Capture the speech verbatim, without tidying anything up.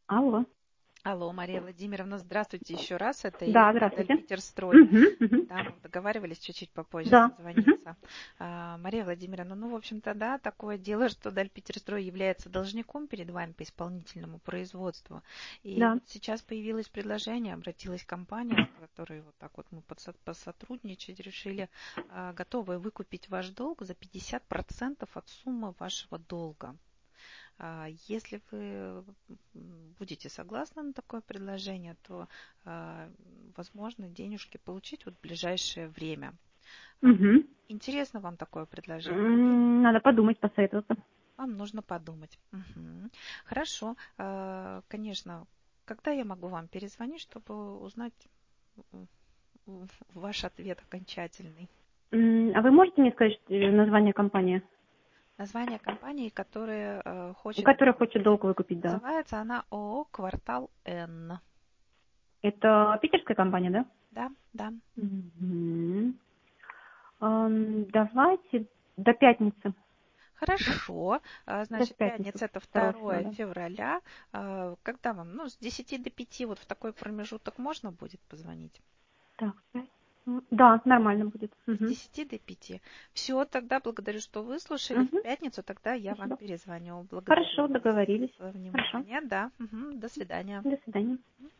Алло. Алло, Мария Владимировна, здравствуйте еще раз. Это Да, Ирина, здравствуйте. Дальпитерстрой. Угу, угу. Да, мы договаривались чуть-чуть попозже Да. Угу. созвониться. А, Мария Владимировна, ну, в общем-то, да, такое дело, что Дальпитерстрой является должником перед вами по исполнительному производству. И Да. вот сейчас появилось предложение, обратилась компания, с которой вот так вот мы подсо- посотрудничать решили, а, готовы выкупить ваш долг за пятьдесят процентов от суммы вашего долга. А, Если вы будете согласны на такое предложение, то а, возможно денежки получить вот в ближайшее время. А, Угу. Интересно вам такое предложение? М, Надо подумать, посоветоваться. Вам нужно подумать. Мгм. Хорошо. А, Конечно, когда я могу вам перезвонить, чтобы узнать м, м, ваш ответ окончательный? М, А вы можете мне сказать что- э, название компании, Название компании, которая э, хочет которая хочет выкупить. долг выкупить, да? Называется она ООО «Квартал Н». Это питерская компания, да? Да, да. Мгм. Ам, Давайте до пятницы. Хорошо. А, Да, в Значит, пятницу. пятница это Второго числа, второе да. февраля. А, Когда вам? Ну, с десяти до пяти вот в такой промежуток можно будет позвонить? Так, пять. М, Да, нормально будет. С Угу. десяти до пяти. Все, тогда благодарю, что выслушали. В Угу. пятницу тогда я вам Спасибо. перезвоню. Благодарю Хорошо, вас договорились. за Хорошо. внимание. Да, мгм, до свидания. До свидания.